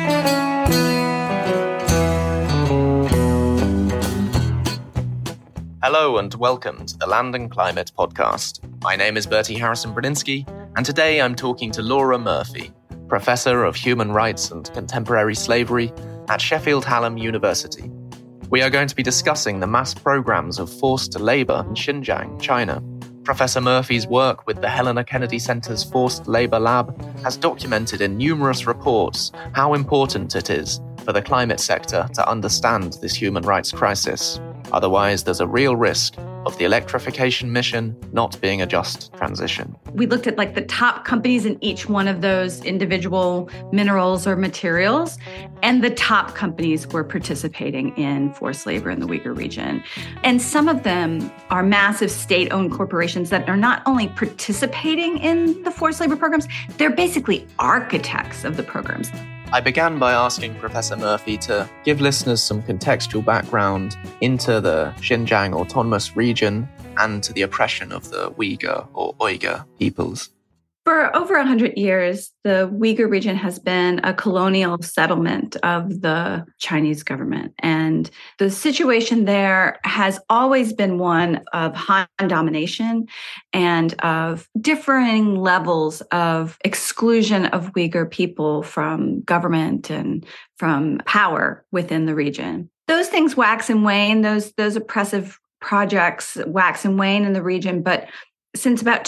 Hello and welcome to the Land and Climate Podcast. My name is Bertie Harrison-Brudzinski, and today I'm talking to Laura Murphy, Professor of Human Rights and Contemporary Slavery at Sheffield Hallam University. We are going to be discussing the mass programs of forced labor in Xinjiang, China. Professor Murphy's work with the Helena Kennedy Center's Forced Labor Lab has documented in numerous reports how important it is for the climate sector to understand this human rights crisis. Otherwise, there's a real risk of the electrification mission not being a just transition. We looked at the top companies in each one of those individual minerals or materials, and the top companies were participating in forced labor in the Uyghur region. And some of them are massive state-owned corporations that are not only participating in the forced labor programs, they're basically architects of the programs. I began by asking Professor Murphy to give listeners some contextual background into the Xinjiang Autonomous Region and to the oppression of the Uyghur or Uyghur peoples. For over 100 years, the Uyghur region has been a colonial settlement of the Chinese government. And the situation there has always been one of Han domination and of differing levels of exclusion of Uyghur people from government and from power within the region. Those things wax and wane, those oppressive projects wax and wane in the region, but since about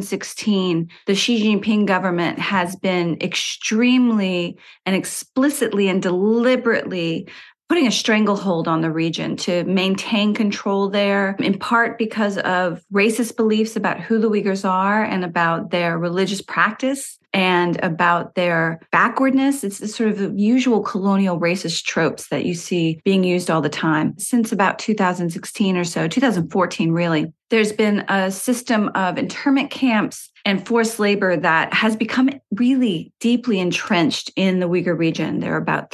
2016, the Xi Jinping government has been extremely and explicitly and deliberately putting a stranglehold on the region to maintain control there, in part because of racist beliefs about who the Uyghurs are and about their religious practice and about their backwardness. It's the sort of usual colonial racist tropes that you see being used all the time. Since about 2016 or so, 2014 really, there's been a system of internment camps and forced labor that has become really deeply entrenched in the Uyghur region. There are about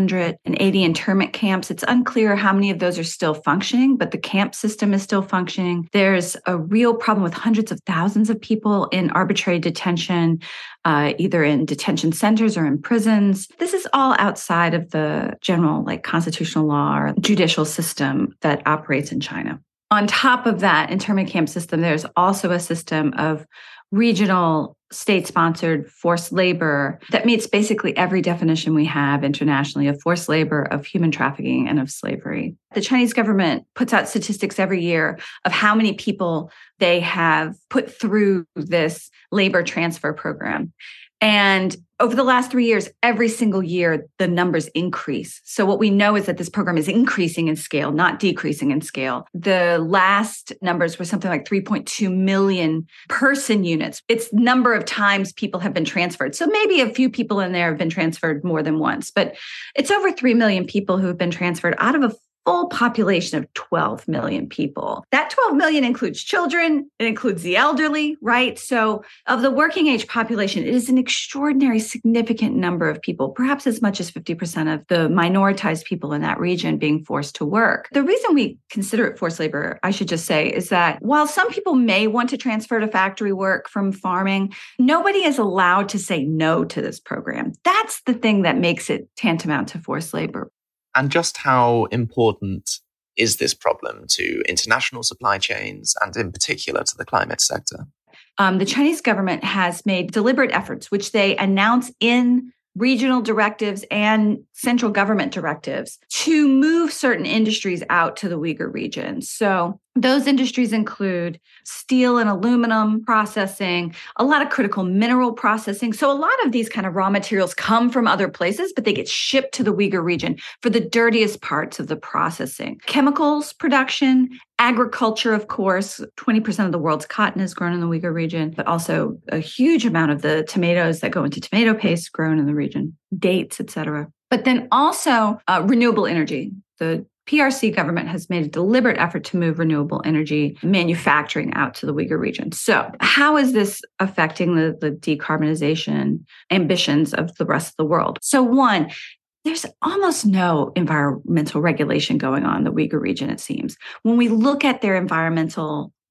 380 internment camps. It's unclear how many of those are still functioning, but the camp system is still functioning. There's a real problem with hundreds of thousands of people in arbitrary detention, either in detention centers or in prisons. This is all outside of the general constitutional law or judicial system that operates in China. On top of that internment camp system, there's also a system of regional state-sponsored forced labor that meets basically every definition we have internationally of forced labor, of human trafficking, and of slavery. The Chinese government puts out statistics every year of how many people they have put through this labor transfer program. And over the last 3 years, every single year, the numbers increase. So what we know is that this program is increasing in scale, not decreasing in scale. The last numbers were something like 3.2 million person units. It's number of times people have been transferred. So maybe a few people in there have been transferred more than once, but it's over 3 million people who have been transferred out of a full population of 12 million people. That 12 million includes children, it includes the elderly, right? So of the working age population, it is an extraordinary, significant number of people, perhaps as much as 50% of the minoritized people in that region being forced to work. The reason we consider it forced labor, I should just say, is that while some people may want to transfer to factory work from farming, nobody is allowed to say no to this program. That's the thing that makes it tantamount to forced labor. And just how important is this problem to international supply chains and in particular to the climate sector? The Chinese government has made deliberate efforts, which they announce in regional directives and central government directives, to move certain industries out to the Uyghur region. So those industries include steel and aluminum processing, a lot of critical mineral processing. So a lot of these kind of raw materials come from other places, but they get shipped to the Uyghur region for the dirtiest parts of the processing. Chemicals production, agriculture, of course, 20% of the world's cotton is grown in the Uyghur region, but also a huge amount of the tomatoes that go into tomato paste grown in the region, dates, et cetera. But then also renewable energy. The PRC government has made a deliberate effort to move renewable energy manufacturing out to the Uyghur region. So how is this affecting the decarbonization ambitions of the rest of the world? So one, there's almost no environmental regulation going on in the Uyghur region, it seems. When we look at their environmental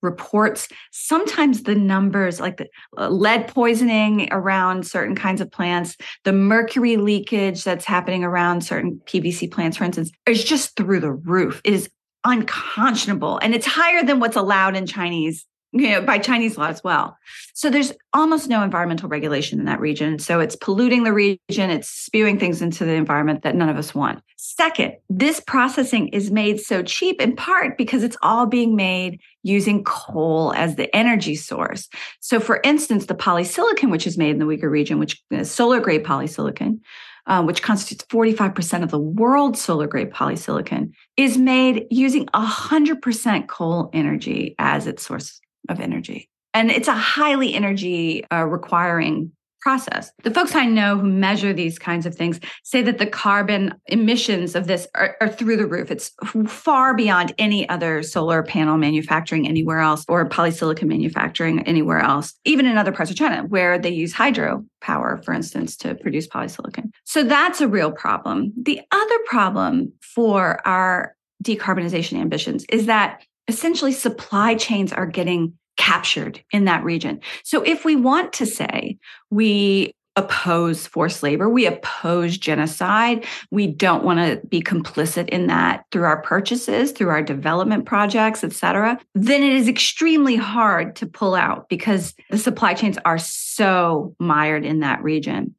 reports. Sometimes the numbers, like the lead poisoning around certain kinds of plants, the mercury leakage that's happening around certain PVC plants, for instance, is just through the roof. It is unconscionable. And it's higher than what's allowed in Chinese, by Chinese law as well. So there's almost no environmental regulation in that region. So it's polluting the region. It's spewing things into the environment that none of us want. Second, this processing is made so cheap in part because it's all being made using coal as the energy source. So for instance, the polysilicon, which is made in the Uyghur region, which is solar grade polysilicon, which constitutes 45% of the world's solar grade polysilicon, is made using 100% coal energy as its source of energy. And it's a highly energy requiring process. The folks I know who measure these kinds of things say that the carbon emissions of this are through the roof. It's far beyond any other solar panel manufacturing anywhere else or polysilicon manufacturing anywhere else, even in other parts of China where they use hydropower, for instance, to produce polysilicon. So that's a real problem. The other problem for our decarbonization ambitions is that essentially supply chains are getting captured in that region. So if we want to say we oppose forced labor, we oppose genocide, we don't want to be complicit in that through our purchases, through our development projects, et cetera, then it is extremely hard to pull out because the supply chains are so mired in that region.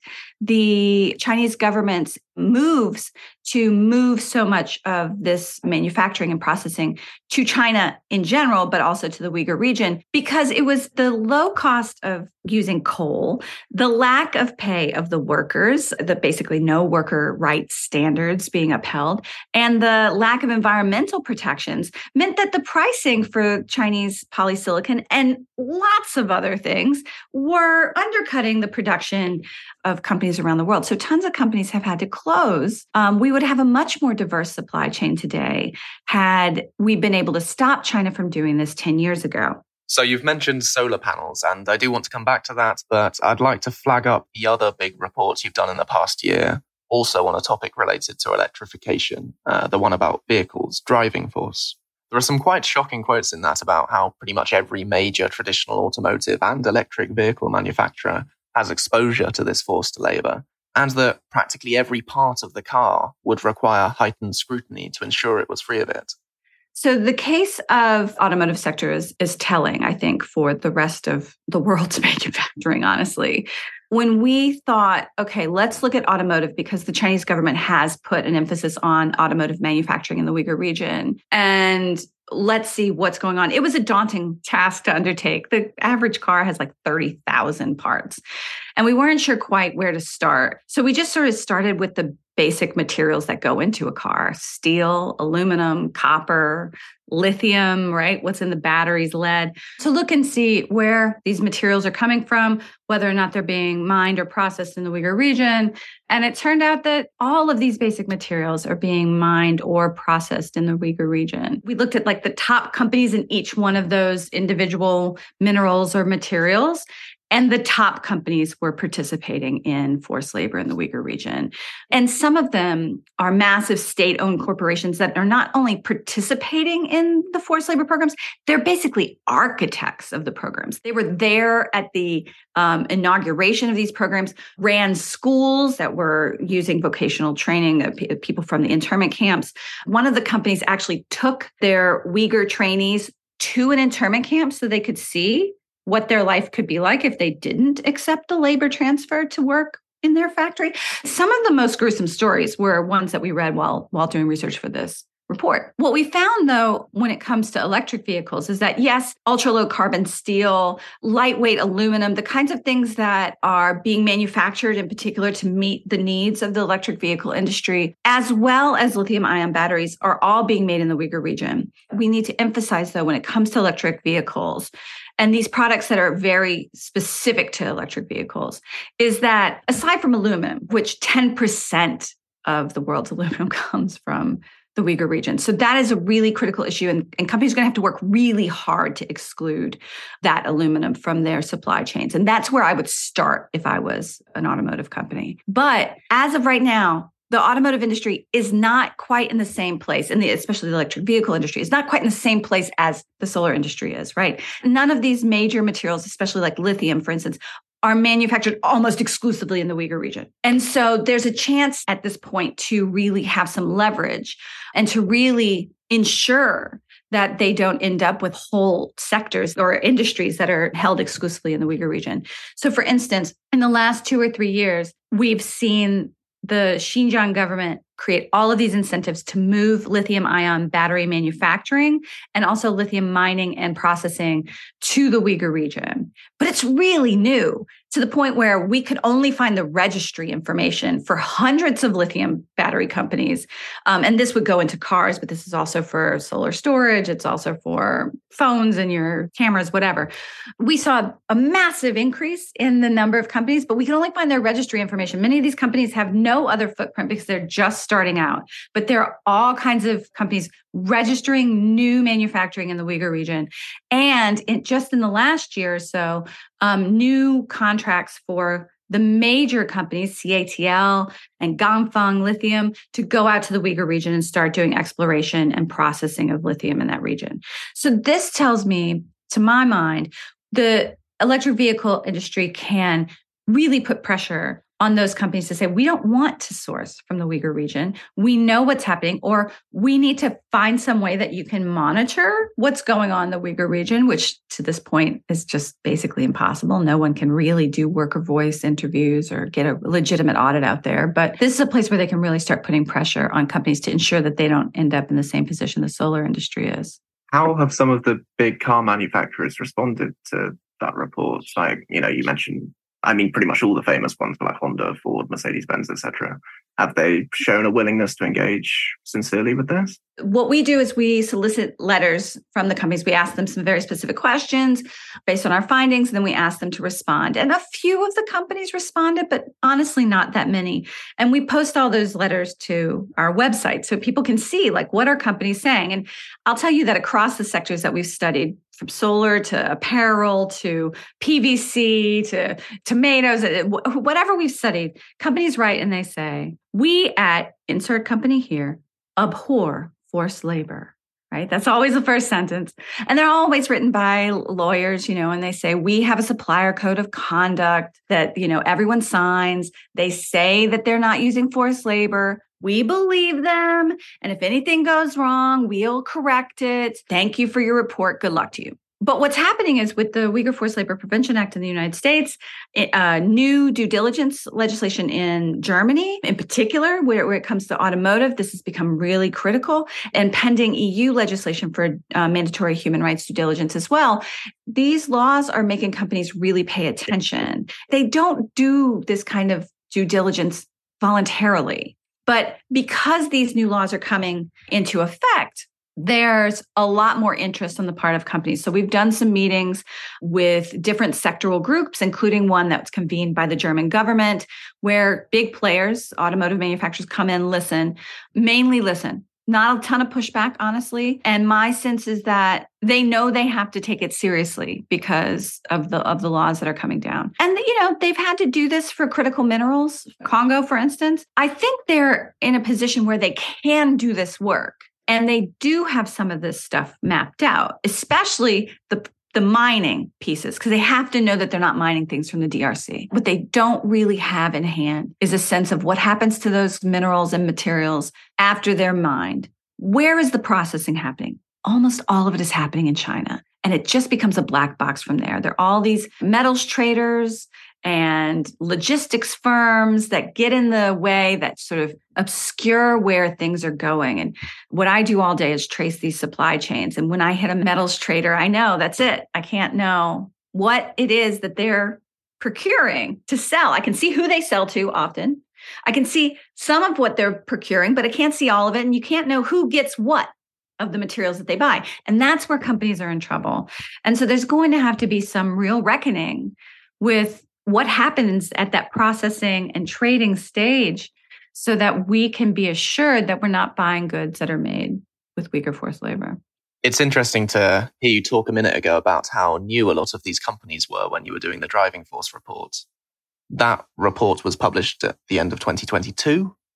The Chinese government's moves to move so much of this manufacturing and processing to China in general, but also to the Uyghur region, because it was the low cost of using coal, the lack of pay of the workers, the basically no worker rights standards being upheld, and the lack of environmental protections meant that the pricing for Chinese polysilicon and lots of other things were undercutting the production of companies around the world. So tons of companies have had to close. We would have a much more diverse supply chain today had we been able to stop China from doing this 10 years ago. So you've mentioned solar panels, and I do want to come back to that, but I'd like to flag up the other big reports you've done in the past year, also on a topic related to electrification, the one about vehicles, driving force. There are some quite shocking quotes in that about how pretty much every major traditional automotive and electric vehicle manufacturer has exposure to this forced labor, and that practically every part of the car would require heightened scrutiny to ensure it was free of it. So the case of automotive sector is telling, I think, for the rest of the world's manufacturing, honestly. When we thought, okay, let's look at automotive because the Chinese government has put an emphasis on automotive manufacturing in the Uyghur region, and let's see what's going on. It was a daunting task to undertake. The average car has like 30,000 parts, and we weren't sure quite where to start. So we just sort of started with the basic materials that go into a car: steel, aluminum, copper, lithium, right? What's in the batteries, lead, to look and see where these materials are coming from, whether or not they're being mined or processed in the Uyghur region. And it turned out that all of these basic materials are being mined or processed in the Uyghur region. We looked at like the top companies in each one of those individual minerals or materials, and the top companies were participating in forced labor in the Uyghur region. And some of them are massive state-owned corporations that are not only participating in the forced labor programs, they're basically architects of the programs. They were there at the inauguration of these programs, ran schools that were using vocational training of people from the internment camps. One of the companies actually took their Uyghur trainees to an internment camp so they could see what their life could be like if they didn't accept the labor transfer to work in their factory. Some of the most gruesome stories were ones that we read while doing research for this report. What we found, though, when it comes to electric vehicles is that, yes, ultra-low carbon steel, lightweight aluminum, the kinds of things that are being manufactured in particular to meet the needs of the electric vehicle industry, as well as lithium-ion batteries, are all being made in the Uyghur region. We need to emphasize, though, when it comes to electric vehicles, and these products that are very specific to electric vehicles, is that aside from aluminum, which 10% of the world's aluminum comes from the Uyghur region. So that is a really critical issue, and companies are going to have to work really hard to exclude that aluminum from their supply chains. And that's where I would start if I was an automotive company. But as of right now, the automotive industry is not quite in the same place, especially the electric vehicle industry, is not quite in the same place as the solar industry is, right? None of these major materials, especially like lithium, for instance, are manufactured almost exclusively in the Uyghur region. And so there's a chance at this point to really have some leverage and to really ensure that they don't end up with whole sectors or industries that are held exclusively in the Uyghur region. So for instance, in the last 2 or 3 years, we've seen the Xinjiang government create all of these incentives to move lithium-ion battery manufacturing and also lithium mining and processing to the Uyghur region. But it's really new to the point where we could only find the registry information for hundreds of lithium battery companies. And this would go into cars, but this is also for solar storage. It's also for phones and your cameras, whatever. We saw a massive increase in the number of companies, but we can only find their registry information. Many of these companies have no other footprint because they're just starting out. But there are all kinds of companies registering new manufacturing in the Uyghur region. And just in the last year or so, new contracts for the major companies, CATL and Ganfeng Lithium, to go out to the Uyghur region and start doing exploration and processing of lithium in that region. So this tells me, to my mind, the electric vehicle industry can really put pressure on those companies to say, we don't want to source from the Uyghur region. We know what's happening, or we need to find some way that you can monitor what's going on in the Uyghur region, which to this point is just basically impossible. No one can really do worker voice interviews or get a legitimate audit out there. But this is a place where they can really start putting pressure on companies to ensure that they don't end up in the same position the solar industry is. How have some of the big car manufacturers responded to that report? Like, you mentioned, pretty much all the famous ones like Honda, Ford, Mercedes-Benz, etc. Have they shown a willingness to engage sincerely with this? What we do is we solicit letters from the companies. We ask them some very specific questions based on our findings, and then we ask them to respond. And a few of the companies responded, but honestly, not that many. And we post all those letters to our website so people can see, like, what are companies saying? And I'll tell you that across the sectors that we've studied, from solar to apparel to PVC to tomatoes, whatever we've studied, companies write and they say, we at insert company here abhor forced labor, right? That's always the first sentence. And they're always written by lawyers, and they say, we have a supplier code of conduct that, everyone signs. They say that they're not using forced labor. We believe them. And if anything goes wrong, we'll correct it. Thank you for your report. Good luck to you. But what's happening is with the Uyghur Forced Labor Prevention Act in the United States, new due diligence legislation in Germany, in particular, where it comes to automotive, this has become really critical, and pending EU legislation for mandatory human rights due diligence as well. These laws are making companies really pay attention. They don't do this kind of due diligence voluntarily. But because these new laws are coming into effect, there's a lot more interest on the part of companies. So we've done some meetings with different sectoral groups, including one that's convened by the German government, where big players, automotive manufacturers, come in, mainly listen. Not a ton of pushback, honestly. And my sense is that they know they have to take it seriously because of the laws that are coming down. And, they've had to do this for critical minerals. Congo, for instance. I think they're in a position where they can do this work. And they do have some of this stuff mapped out, especially the mining pieces, because they have to know that they're not mining things from the DRC. What they don't really have in hand is a sense of what happens to those minerals and materials after they're mined. Where is the processing happening? Almost all of it is happening in China. And it just becomes a black box from there. There are all these metals traders and logistics firms that get in the way, that sort of obscure where things are going. And what I do all day is trace these supply chains. And when I hit a metals trader, I know that's it. I can't know what it is that they're procuring to sell. I can see who they sell to often. I can see some of what they're procuring, but I can't see all of it. And you can't know who gets what of the materials that they buy. And that's where companies are in trouble. And so there's going to have to be some real reckoning with what happens at that processing and trading stage so that we can be assured that we're not buying goods that are made with Uyghur forced labor. It's interesting to hear you talk a minute ago about how new a lot of these companies were when you were doing the Driving Force report. That report was published at the end of 2022.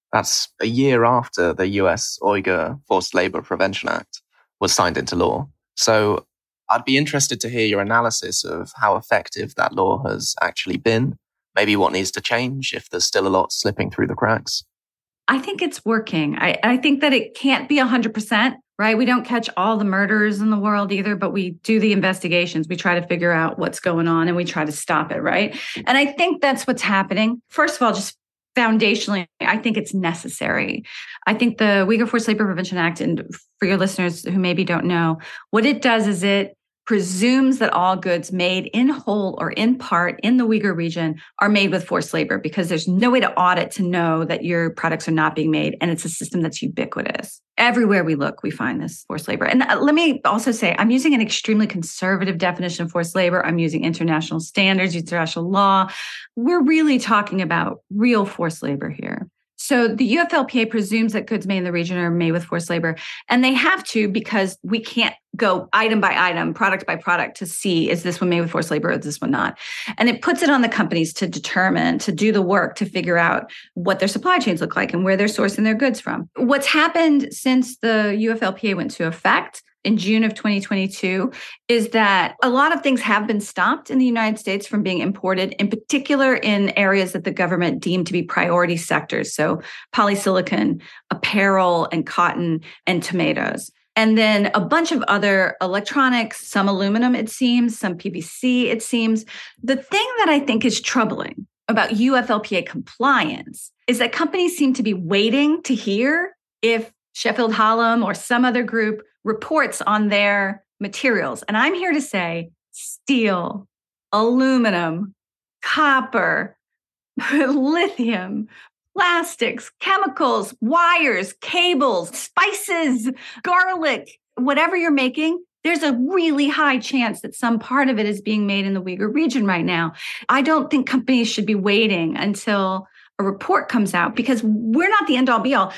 That's a year after the US Uyghur Forced Labor Prevention Act was signed into law. So I'd be interested to hear your analysis of how effective that law has actually been, maybe what needs to change if there's still a lot slipping through the cracks. I think it's working. I think that it can't be 100%, right? We don't catch all the murders in the world either, but we do the investigations. We try to figure out what's going on and we try to stop it, right? And I think that's what's happening. First of all, just foundationally, I think it's necessary. I think the Uyghur Forced Labor Prevention Act, and for your listeners who maybe don't know, what it does is it presumes that all goods made in whole or in part in the Uyghur region are made with forced labor, because there's no way to audit to know that your products are not being made. And it's a system that's ubiquitous. Everywhere we look, we find this forced labor. And let me also say, I'm using an extremely conservative definition of forced labor. I'm using international standards, international law. We're really talking about real forced labor here. So the UFLPA presumes that goods made in the region are made with forced labor, and they have to, because we can't go item by item, product by product to see, is this one made with forced labor or is this one not? And it puts it on the companies to determine, to do the work, to figure out what their supply chains look like and where they're sourcing their goods from. What's happened since the UFLPA went into effect in June of 2022 is that a lot of things have been stopped in the United States from being imported, in particular in areas that the government deemed to be priority sectors. So polysilicon, apparel, and cotton, and tomatoes. And then a bunch of other electronics, some aluminum, it seems, some PVC, it seems. The thing that I think is troubling about UFLPA compliance is that companies seem to be waiting to hear if Sheffield Hallam or some other group reports on their materials. And I'm here to say steel, aluminum, copper, lithium, plastics, chemicals, wires, cables, spices, garlic, whatever you're making, there's a really high chance that some part of it is being made in the Uyghur region right now. I don't think companies should be waiting until a report comes out, because we're not the end all be all.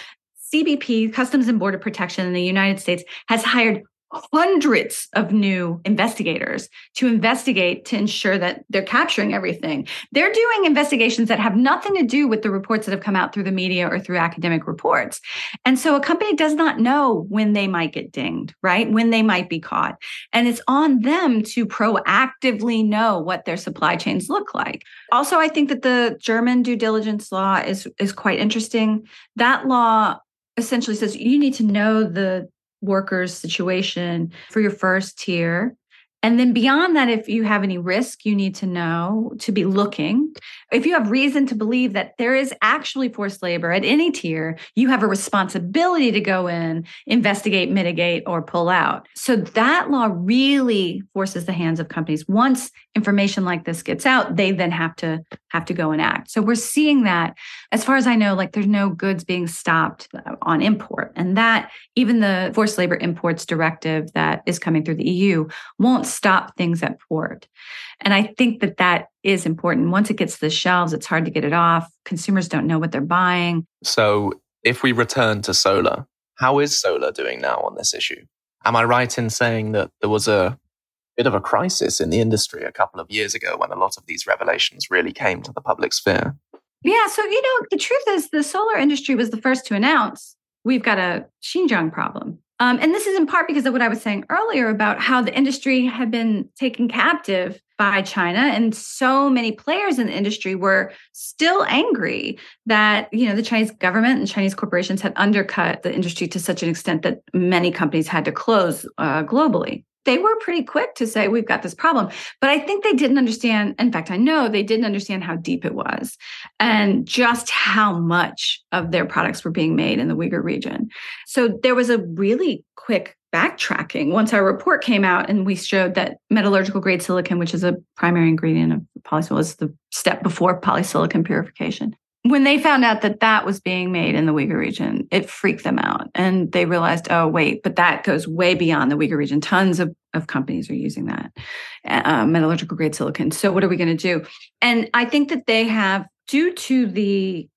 CBP, Customs and Border Protection in the United States, has hired hundreds of new investigators to investigate, to ensure that they're capturing everything. They're doing investigations that have nothing to do with the reports that have come out through the media or through academic reports. And so a company does not know when they might get dinged, right? When they might be caught. And it's on them to proactively know what their supply chains look like. Also, I think that the German due diligence law is quite interesting. That law essentially says you need to know the workers' situation for your first tier. And then beyond that, if you have any risk, you need to know, to be looking. If you have reason to believe that there is actually forced labor at any tier, you have a responsibility to go in, investigate, mitigate, or pull out. So that law really forces the hands of companies. Once information like this gets out, they then have to go and act. So we're seeing that, as far as I know, like there's no goods being stopped on import. And that even the forced labor imports directive that is coming through the EU won't stop things at port. And I think that is important. Once it gets to the shelves, it's hard to get it off. Consumers don't know what they're buying. So if we return to solar, how is solar doing now on this issue? Am I right in saying that there was a bit of a crisis in the industry a couple of years ago when a lot of these revelations really came to the public sphere? Yeah. So, the truth is the solar industry was the first to announce we've got a Xinjiang problem. And this is in part because of what I was saying earlier about how the industry had been taken captive by China. And so many players in the industry were still angry that, the Chinese government and Chinese corporations had undercut the industry to such an extent that many companies had to close globally. They were pretty quick to say, we've got this problem. But I think they didn't understand. In fact, I know they didn't understand how deep it was and just how much of their products were being made in the Uyghur region. So there was a really quick backtracking once our report came out and we showed that metallurgical grade silicon, which is a primary ingredient of polysilicon, is the step before polysilicon purification. When they found out that was being made in the Uyghur region, it freaked them out. And they realized, oh, wait, but that goes way beyond the Uyghur region. Tons of companies are using that metallurgical grade silicon. So what are we going to do? And I think that they have, due to the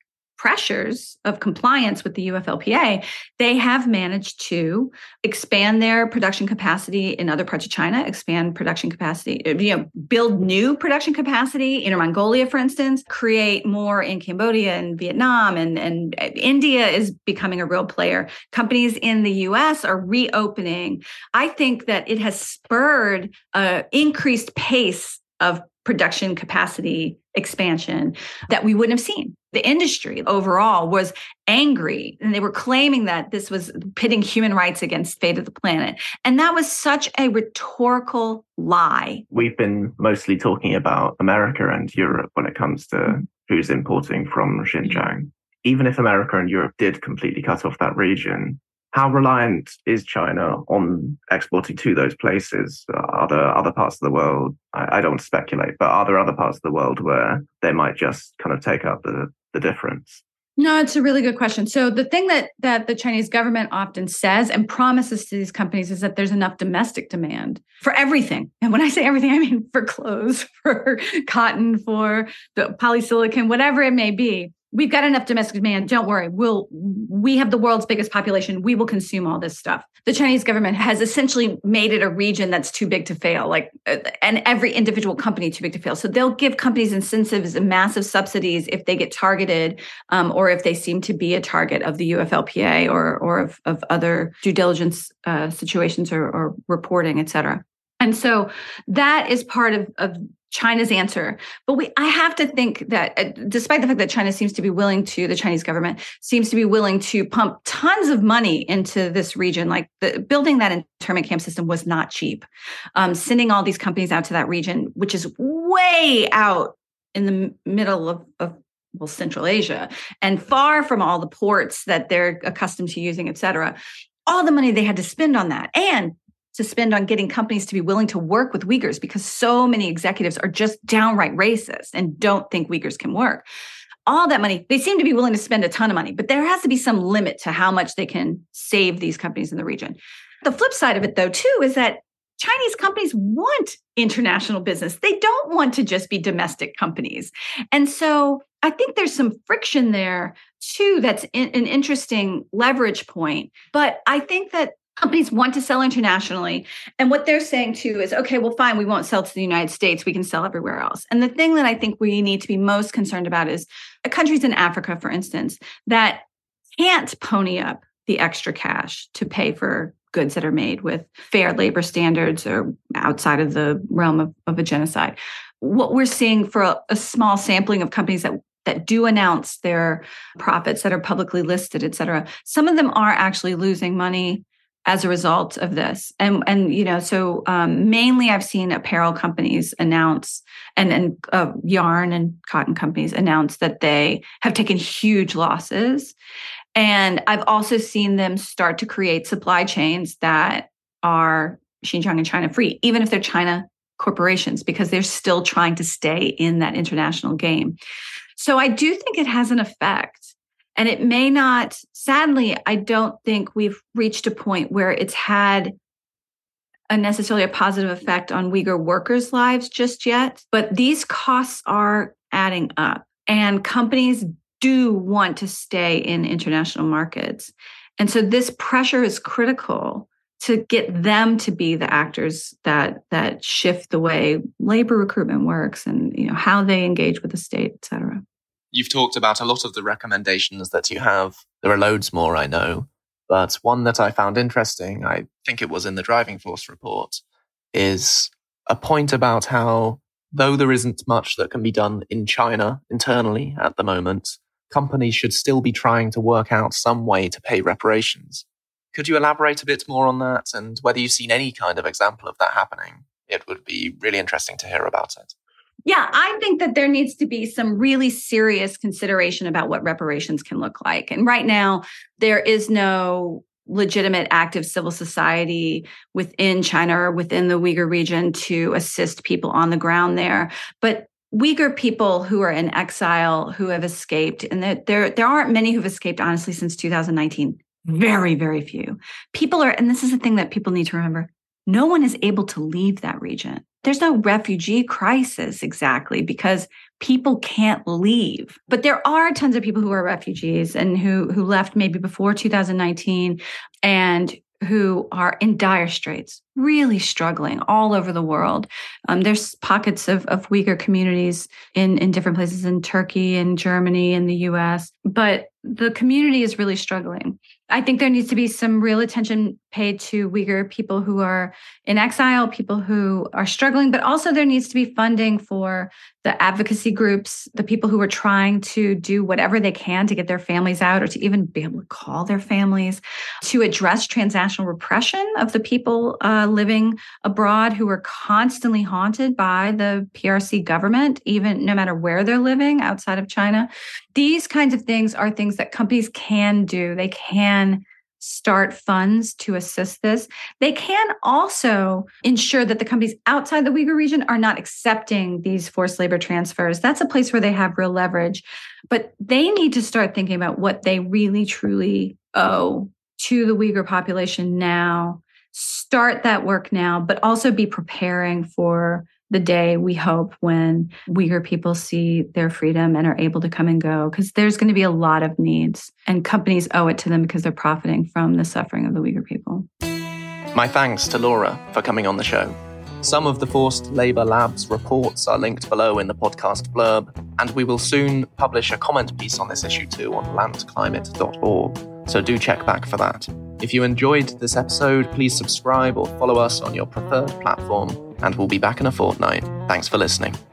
pressures of compliance with the UFLPA, they have managed to expand their production capacity in other parts of China, expand production capacity, build new production capacity in Mongolia, for instance, create more in Cambodia and Vietnam, and India is becoming a real player. Companies in the US are reopening. I think that it has spurred an increased pace of production capacity expansion that we wouldn't have seen. The industry overall was angry, and they were claiming that this was pitting human rights against fate of the planet. And that was such a rhetorical lie. We've been mostly talking about America and Europe when it comes to who's importing from Xinjiang. Even if America and Europe did completely cut off that region, how reliant is China on exporting to those places? Are there other parts of the world? I don't want to speculate, but are there other parts of the world where they might just kind of take up the difference? No, it's a really good question. So the thing that the Chinese government often says and promises to these companies is that there's enough domestic demand for everything. And when I say everything, I mean for clothes, for cotton, for the polysilicon, whatever it may be. We've got enough domestic demand. Don't worry. We have the world's biggest population. We will consume all this stuff. The Chinese government has essentially made it a region that's too big to fail, and every individual company too big to fail. So they'll give companies incentives and massive subsidies if they get targeted, or if they seem to be a target of the UFLPA or of other due diligence situations or reporting, et cetera. And so that is part of China's answer. But I have to think that despite the fact that the Chinese government seems to be willing to pump tons of money into this region, building that internment camp system was not cheap. Sending all these companies out to that region, which is way out in the middle of Central Asia and far from all the ports that they're accustomed to using, et cetera. All the money they had to spend on that, and to spend on getting companies to be willing to work with Uyghurs, because so many executives are just downright racist and don't think Uyghurs can work. All that money, they seem to be willing to spend a ton of money, but there has to be some limit to how much they can save these companies in the region. The flip side of it, though, too, is that Chinese companies want international business. They don't want to just be domestic companies. And so I think there's some friction there, too, that's an interesting leverage point. But I think that companies want to sell internationally. And what they're saying too is, okay, well, fine, we won't sell to the United States. We can sell everywhere else. And the thing that I think we need to be most concerned about is countries in Africa, for instance, that can't pony up the extra cash to pay for goods that are made with fair labor standards or outside of the realm of a genocide. What we're seeing for a small sampling of companies that do announce their profits, that are publicly listed, et cetera, some of them are actually losing money as a result of this. And mainly I've seen apparel companies announce and yarn and cotton companies announce that they have taken huge losses. And I've also seen them start to create supply chains that are Xinjiang and China free, even if they're China corporations, because they're still trying to stay in that international game. So I do think it has an effect. And it may not, sadly, I don't think we've reached a point where it's had necessarily a positive effect on Uyghur workers' lives just yet. But these costs are adding up. And companies do want to stay in international markets. And so this pressure is critical to get them to be the actors that shift the way labor recruitment works and how they engage with the state, et cetera. You've talked about a lot of the recommendations that you have. There are loads more, I know. But one that I found interesting, I think it was in the Driving Force report, is a point about how, though there isn't much that can be done in China internally at the moment, companies should still be trying to work out some way to pay reparations. Could you elaborate a bit more on that and whether you've seen any kind of example of that happening? It would be really interesting to hear about it. Yeah, I think that there needs to be some really serious consideration about what reparations can look like. And right now, there is no legitimate active civil society within China or within the Uyghur region to assist people on the ground there. But Uyghur people who are in exile, who have escaped, and there aren't many who've escaped, honestly, since 2019. Very, very few. People are, and this is the thing that people need to remember, no one is able to leave that region. There's no refugee crisis exactly because people can't leave. But there are tons of people who are refugees and who left maybe before 2019 and who are in dire straits, really struggling all over the world. There's pockets of Uyghur communities in different places in Turkey and Germany and the US, but the community is really struggling. I think there needs to be some real attention paid to Uyghur people who are in exile, people who are struggling, but also there needs to be funding for the advocacy groups, the people who are trying to do whatever they can to get their families out or to even be able to call their families, to address transnational repression of the people living abroad who are constantly haunted by the PRC government, even no matter where they're living outside of China. These kinds of things are things that companies can do. They can start funds to assist this. They can also ensure that the companies outside the Uyghur region are not accepting these forced labor transfers. That's a place where they have real leverage. But they need to start thinking about what they really, truly owe to the Uyghur population now. Start that work now, but also be preparing for the day, we hope, when Uyghur people see their freedom and are able to come and go, because there's going to be a lot of needs and companies owe it to them because they're profiting from the suffering of the Uyghur people. My thanks to Laura for coming on the show. Some of the Forced Labour Lab's reports are linked below in the podcast blurb, and we will soon publish a comment piece on this issue too on landclimate.org, so do check back for that. If you enjoyed this episode, please subscribe or follow us on your preferred platform, and we'll be back in a fortnight. Thanks for listening.